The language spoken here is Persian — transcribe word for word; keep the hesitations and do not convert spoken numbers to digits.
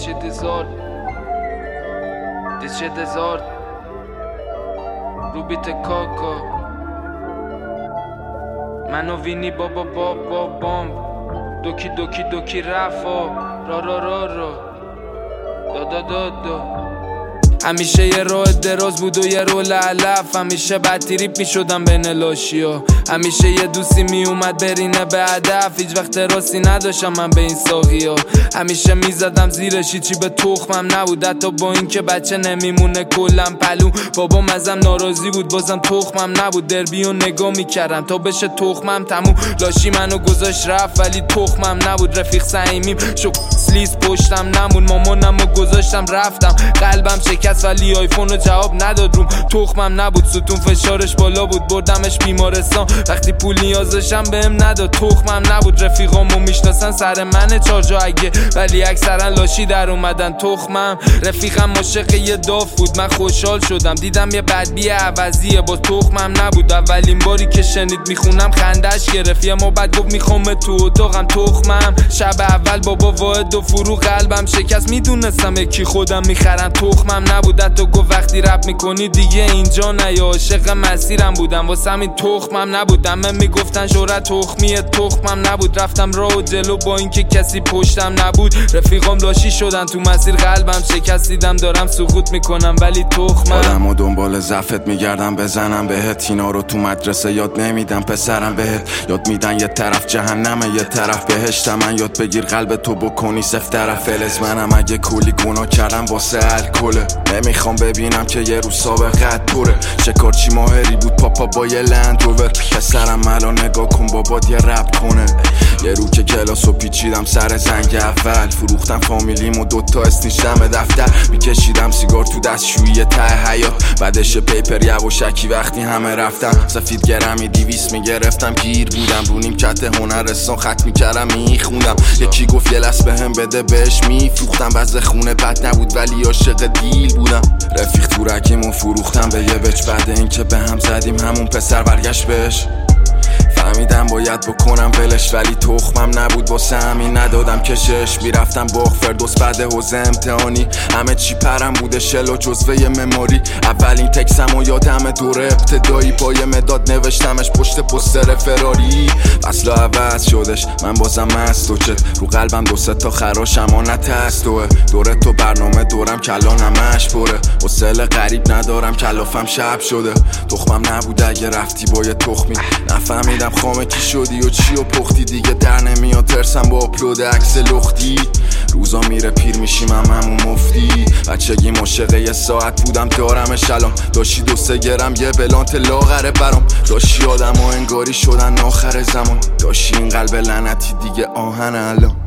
dice tesoro, dice tesoro, rubite coco, منو وینی بابا بابا بام، دوکی دوکی دوکی رفا را را را را دا دا دا دا. همیشه یه راه دراز بود و یه رول علف، همیشه بدتریپ می شدم بین لاشیا، همیشه یه دوستی می اومد برینه به هدف، هیچ وقت راستی نداشتم من به این ساقی ها، همیشه می زدم زیرش هیچی به تخمم نبود، حتی با این که بچه نمیمونه کلم پلو، بابام ازم ناراضی بود بازم تخمم نبود، دربی و نگاه می کردم تا بشه تخمم تموم، لاشی منو گذاشت رفت ولی تخمم نبود، رفیق صمیمیم شو سلیس پشتم نمون، مامانمو گذاشتم رفتم، قلبم شکست ولی آیفون رو جواب نداد روم، تخمم نبود ستون فشارش بالا بود بردمش بیمارستان، وقتی پول نیازشم بهم نداد تخمم نبود، رفیقامو میشناسن سر من چارجا اگه ولی اکثرا لاشی در اومدن تخمم، رفیقم عاشق یه داف بود من خوشحال شدم، دیدم یه بدبی عوضیه با تخمم نبود، اولین باری که شنید میخونم خندش گرفت، یه ما بعد گفت میخوام تو اتاقم تخمم، شب اول بابا واحد و فرو قلبم شکست، میدونستم یکی خودم میخرم تخمم نبود، تو گفت وقتی رپ میکنی دیگه اینجا نه، یا عاشق مسیرم بودم واسه همین تخمم نبود، همه میگفتن شهرت تخمیه تخمم نبود، رفتم راه و جلو با اینکه کسی پشتم نبود، رفیقام لاشی شدن تو مسیر قلبم شکست، دیدم دارم سقوط میکنم ولی تخمم، آدم و دنبال زفت میگردم بزنم بهت، اینا رو تو مدرسه یاد نمیدم پسرم بهت، یاد میدن یه طرف جهنمه یه طرف بهشتم، من یاد بگیر قلب تو بکنی سفت طرف، فلز منم اگه کلی گناه کردم واسه الکله، نمیخوام ببینم که یه روز سابقت پره، شکارچی ماهری بود پاپا با یه لندروور، پسرم الان نگاه کن بابات یه رپ کنه، یه رو که کلاسو پیچیدم سر زنگ اول، فروختم فامیلیم و دوتا استیشم دفتر، میکشیدم سیگار تو دستشویی ته حیات، بعدش پیپر یواشکی وقتی همه رفتم، سفید گرمی دیویس میگرفتم گیر بودم، رو نیمکت هنرستان خط میکردم میخوندم، یکی گفت یه لس بهم بده بهش میفروختم، وضع خونه بد نبود ولی عاشق دیل بودم، رفیق تورکیمو فروختم به یه بچ، بعد اینکه به هم زدیم همون پسر برگشت بهش، فهمیدم باید بکنم ولش ولی تخمم نبود واسه همین ندادم کشش، میرفتم باغ فردوس بعد حوزه امتحانی، همه چی پرم بوده شل و جزوه مموری، اولین تکسم و یادم دوره ابتدایی با یه مداد نوشتمش پشت پستر فراری، فصل عوض شدش من بازم مست و چت، رو قلبم دو سه تا خراش امانت هست دوه، دوره تو برنامه دورم کلان همش پره، حوصله غریب ندارم کلافم شب شده، تخمم نبود اگه رفتی با یه تخمی، نفهمیدم خامه کی شدی و چی و پختی، دیگه در نمیاد ترسم با اپلود عکس لختی، روزا میره پیر میشیم هم همون مفتی، بچگی عاشق یه ساعت بودم دارمش الان، داشتی دو سه گرم یه بلانت لاغره برام، داشتی آدم ها انگاری شدن آخر زمان، داشتی این قلب لعنتی دیگه آهن الان.